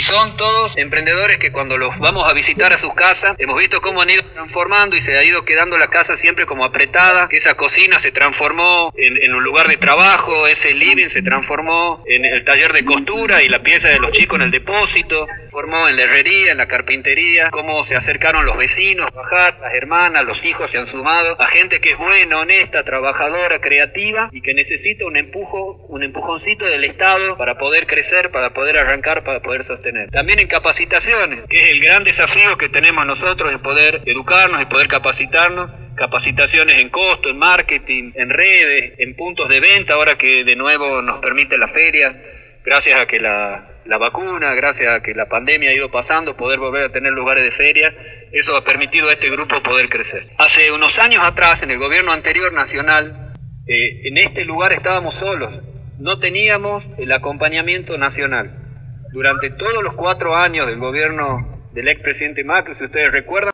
son todos emprendedores que cuando los vamos a visitar a sus casas, hemos visto cómo han ido transformando y se ha ido quedando la casa siempre como apretada, que esa cocina se transformó en un lugar de trabajo, ese living se transformó en el taller de costura y la pieza de los chicos en el depósito, se formó en la herrería, en la carpintería, cómo se acercaron los vecinos, las hermanas, los hijos se han sumado a gente que es buena, honesta, trabajadora, creativa y que necesita un empujoncito del Estado para poder crecer, para poder arrancar, para poder sostener. También en capacitaciones, que es el gran desafío que tenemos nosotros de poder educarnos y poder capacitarnos. Capacitaciones en costo, en marketing, en redes, en puntos de venta, ahora que de nuevo nos permite la feria, gracias a que la vacuna, gracias a que la pandemia ha ido pasando, poder volver a tener lugares de feria, eso ha permitido a este grupo poder crecer. Hace unos años atrás, en el gobierno anterior nacional, en este lugar estábamos solos, no teníamos el acompañamiento nacional. Durante todos los 4 años del gobierno del expresidente Macri, si ustedes recuerdan,